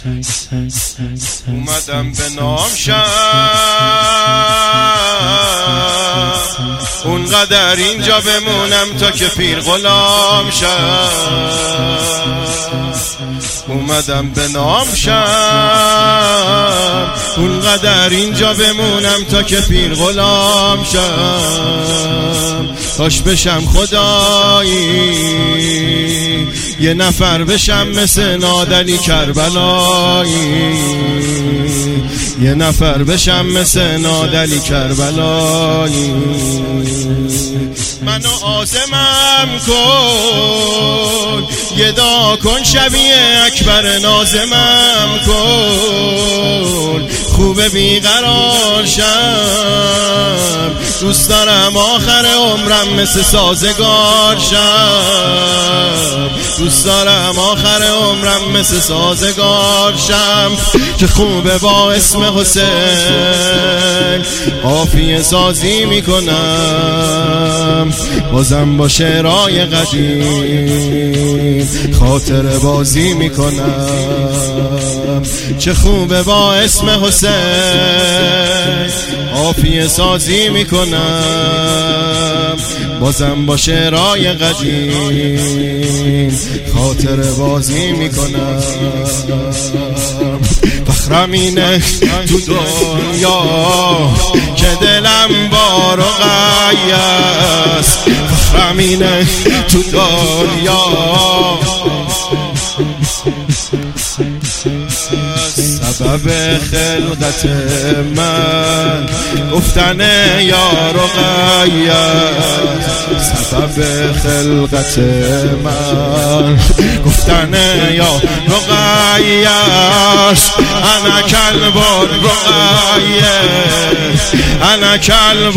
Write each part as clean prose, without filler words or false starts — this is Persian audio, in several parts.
اومدم به نامشم اونقدر اینجا بمونم تا که پیر غلام شم. اومدم به نامشم اونقدر اینجا بمونم تا که پیر غلام شم. کاش بشم خدایی یه نفر بشم مثل نادلی کربلایی، یه نفر بشم مثل نادلی کربلایی. منو آزمم کن یه دا کن شبیه اکبر نازمم کن، خوب بیقرار شم دوست دارم آخر عمرم مثل سازگار شم، دوست دارم آخر عمرم مثل سازگار شم. چه خوبه با اسم حسین قافیه سازی میکنم، بازم با شعرهای قدیم خاطر بازی میکنم. چه خوبه با اسم حسین قافیه سازی میکنم، بازم با شعرهای قدیم خاطر بازی میکنم. فخرم اینه تو دنیا که دلم بار و قیاس، فخرم اینه تو دنیا سبب خلقت من گفتن یار و غیاس، سبب خلقت من گفتن یار و غیاس. انا کلب الرقیس انا کلب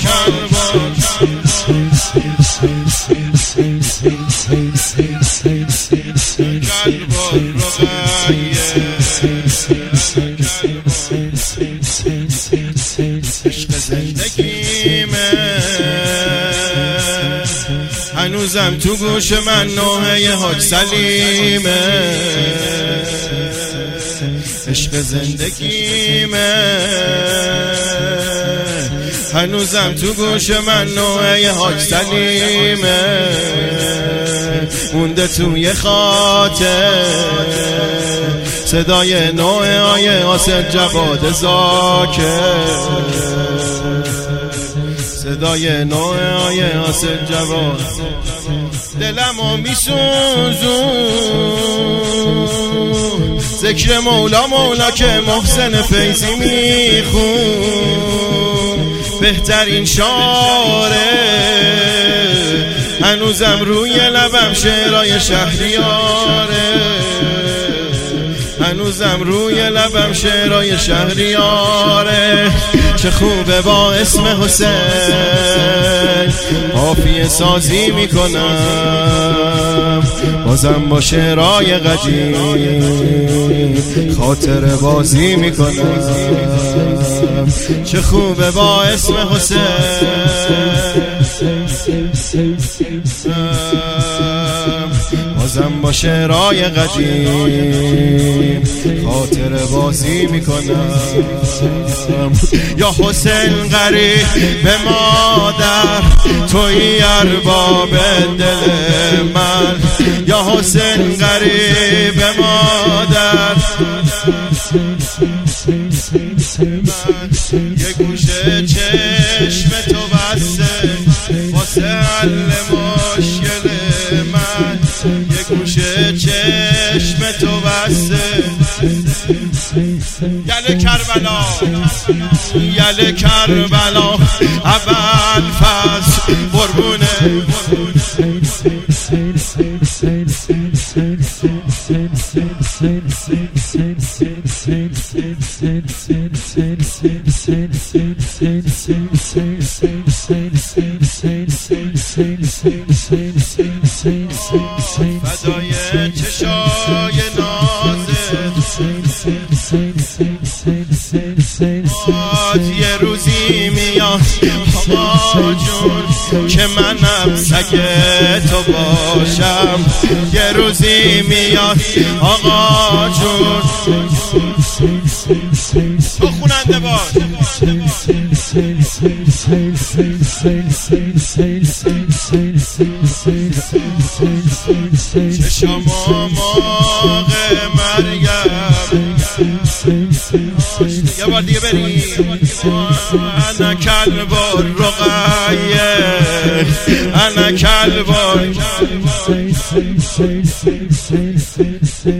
عشق زندگیمه هنوزم تو گوش من نوحه حاج سلیمه، عشق زندگیمه هنوزم تو گوش من نوحه حاج سلیمه، مونده توی خاطر صدای نوع آیه آسد جواد زاکر، صدای نوع آیه آسد جواد. دلمو میسوزون ذکر مولا مولا که محسن فیضی میخون، بهترین شاره هنوزم روی لبم شعرهای شهریاره، هنوزم روی لبم شعرهای شهریاره. چه خوبه با اسم حسین قافیه سازی میکنم، بازم با شعرهای قدیم خاطر بازی میکنم. چه خوبه با اسم حسین بازم با شعرهای قدیم خاطر بازی میکنم. یا حسین غریب به مادر توی ارباب دل من، یا حسین غریب به مادر یه گوشه چشم تو بسته واسه حل مشکل من، یه گوشه چشم تو بسته. یل کربلا یل کربلا اول فصل قربونه فدای چشای نازت یه روزی میاد آقا جون که منم سگ تو باشم، یه روزی میاد آقا جون تو خوننده باش. چشم موقع مریم یه بار دیگه بریم. انا کلب رقیه انا کلب